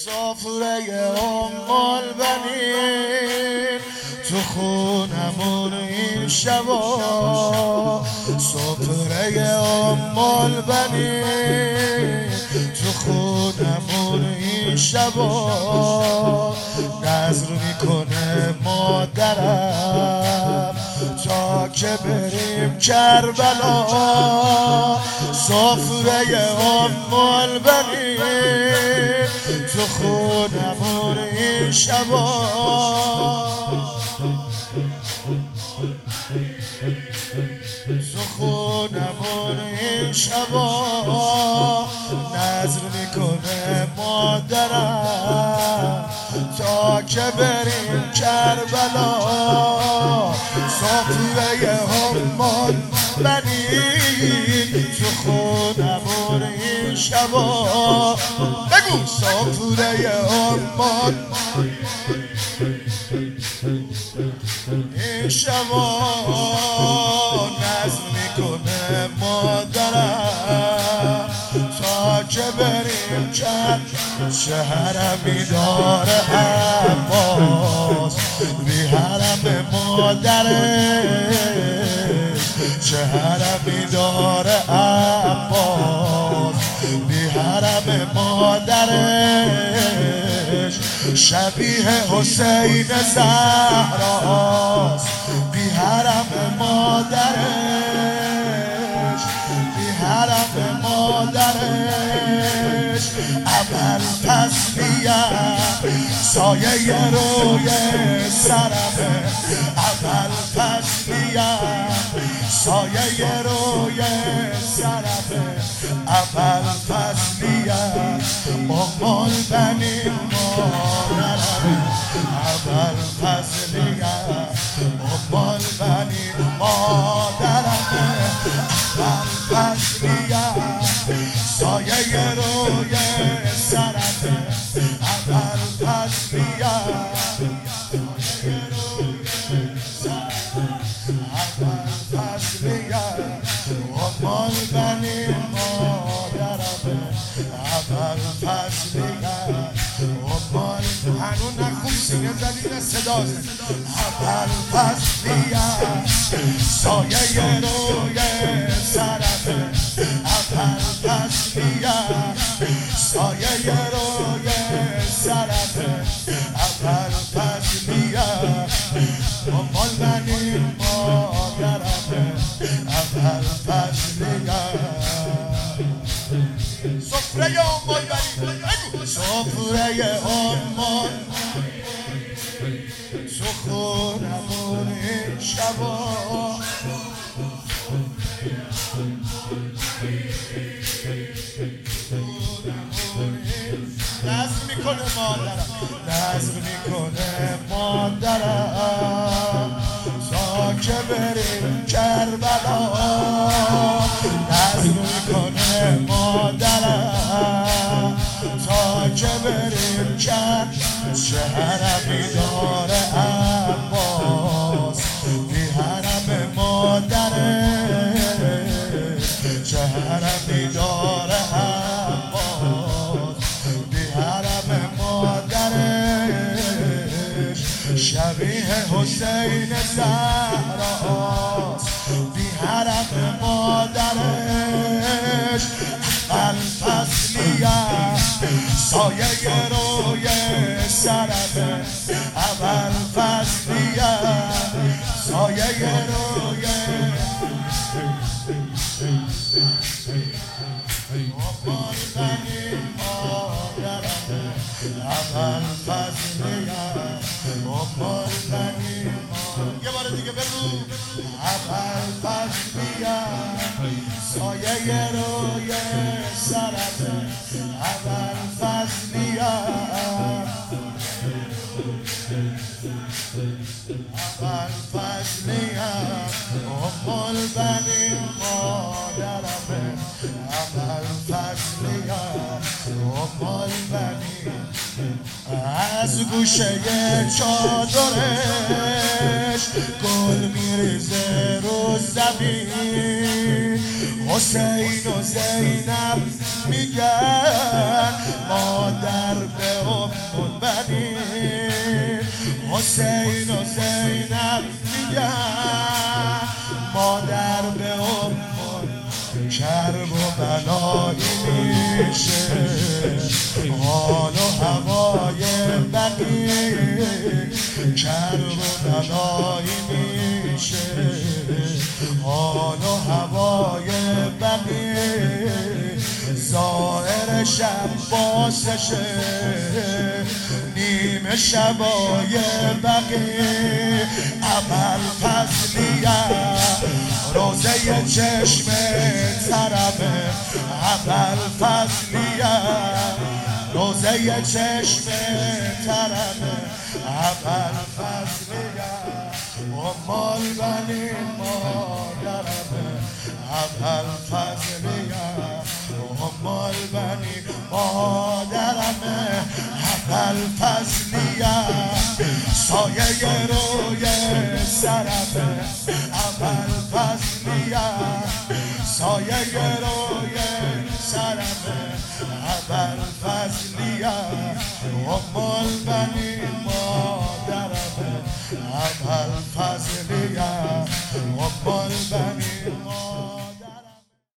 سافره ام البنین تو خونمون این شبا، سافره ام البنین تو خونمون این شبا، نظر میکنه مادرم تا که بریم کربلا، سافره ام البنین تو خونمون این شبا، تو خونمون این شبا، نظر میکنه مادرم تا که بریم کربلا، سافره ام البنین تو خونمون این شبا، بگو سافره ام این شبا، نظر میکنه مادرم تا که بریم کرد، چه حرمی داره عباس بی حرم مادرش، چه حرمی داره عباس بی حرم مادرش، شبیه حسین زهراست بی حرم مادرش، بی حرم مادرش، اول تسلیم سایه روی سرمه، اول تسلیم سایه روی سرمه، اول تسلیم ام البنین مادرمه، اول تسلیم ام البنین مادرمه، اول تسلیم سایه روی سرمه، اول تسلیم سایه روی سرمه، اول تسلیم ام البنین مادرمه، اول تسلیم ام البنین، هنون نخون سینه زدین صدا زد، اول تسلیم سایه روی سرمه، اول تسلیم سایه روی سرمه، اول تسلیم ام البنین مادرمه، اول تسلیم سفره ام البنین، سفره ام تو خونمون این شبا، نظر میکنه مادرم، نظر میکنه مادرم تا که بریم کربلا، نظر میکنه مادرم تا که بریم کربلا، چه حرمی داره عباس بی حرم مادرش، چه حرمی داره عباس بی حرم مادرش، شبیه حسین زهراست بی حرم مادرش، اول تسلیم سایه روی سرمه، اول تسلیم سایه روی ام البنین مادرمه، اول تسلیم ام البنین، یه بار دیگه بگو، اول تسلیم سایه روی سرمه، اول تسلیم اول تسلیم ام البنین مادرمه، اول تسلیم ام البنین، از گوشه چادرش گل میریزه رو زمین، حسین و زینب میگن مادر به کرب و بلایی میشه حال و هوای بقی کرب و بلایی میشه حال و هوای بقی ظاهر شب باسشه نیمه شبای بقی اول فضلیه روزه چشم طربه اول فضلیه روزه چشم طربه اول فضلیه مال بنی مادرمه اول فضلیه مال بنی مادرمه اول فضلیه سایه روی سرمه اول فضلیه سایه روی سرمه اول فضلیه مال بنی